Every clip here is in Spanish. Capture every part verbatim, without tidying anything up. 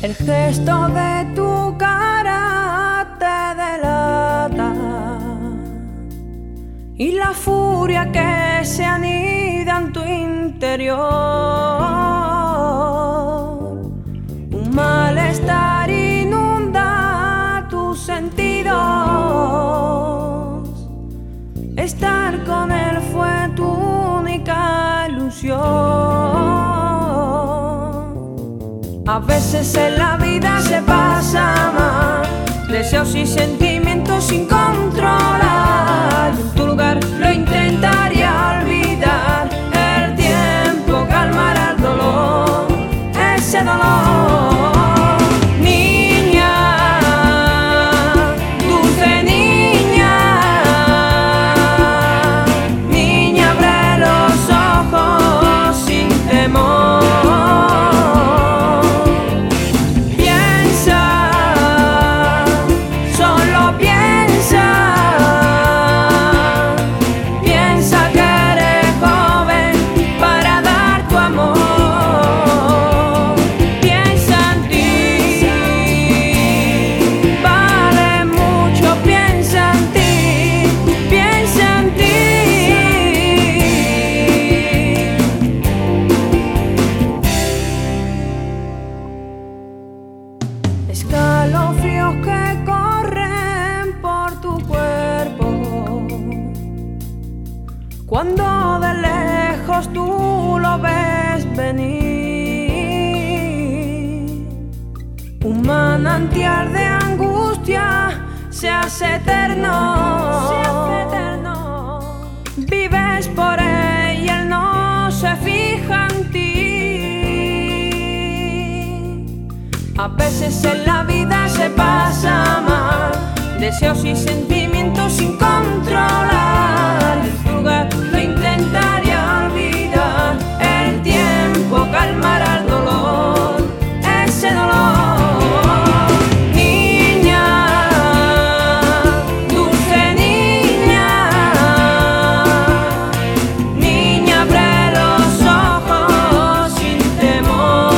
El gesto de tu cara te delata y la furia que se anida en tu interior. Un malestar inunda tus sentidos. Estar con él fue tu única ilusión. A veces en la vida se pasa mal, deseos y sentimientos sin controlar. En tu lugar lo intentaría olvidar. El tiempo calmará el dolor, ese dolor. Niña, dulce niña, niña, abre los ojos sin temor. Escalofríos que corren por tu cuerpo cuando de lejos tú lo ves venir. Un manantial de angustia se hace eterno, se hace eterno. Vives por él y él no se fija en ti. A veces en la vida se pasa mal, deseos y sentimientos sin controlar. En tu lugar lo intentaría olvidar. El tiempo calmará el dolor, ese dolor. Niña, dulce niña, niña, abre los ojos sin temor.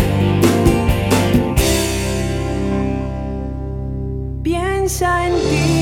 Piensa en ti.